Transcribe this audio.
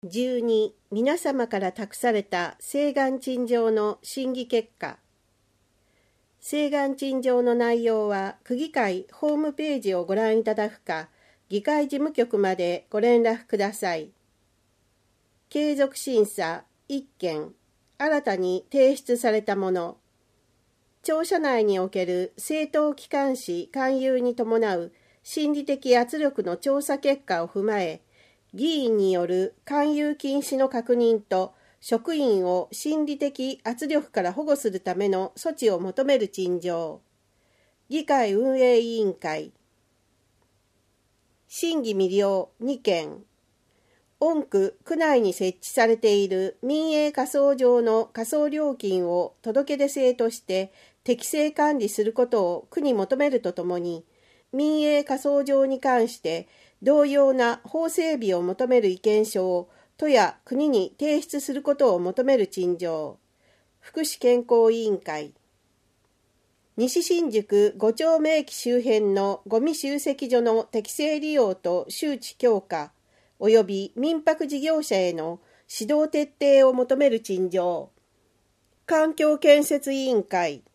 12、皆様から託された請願陳情の審議結果。請願陳情の内容は、区議会ホームページをご覧いただくか、議会事務局までご連絡ください。継続審査1件、新たに提出されたもの。庁舎内における政党機関紙勧誘に伴う心理的圧力の調査結果を踏まえ、議員による勧誘禁止の確認と職員を心理的圧力から保護するための措置を求める陳情。議会運営委員会。審議未了2件。御区内に設置されている民営火葬場の火葬料金を届け出制として適正管理することを区に求めるとともに、民営火葬場に関して同様な法整備を求める意見書を都や国に提出することを求める陳情。福祉健康委員会。西新宿5丁目駅周辺のゴミ集積所の適正利用と周知強化及び民泊事業者への指導徹底を求める陳情。環境建設委員会。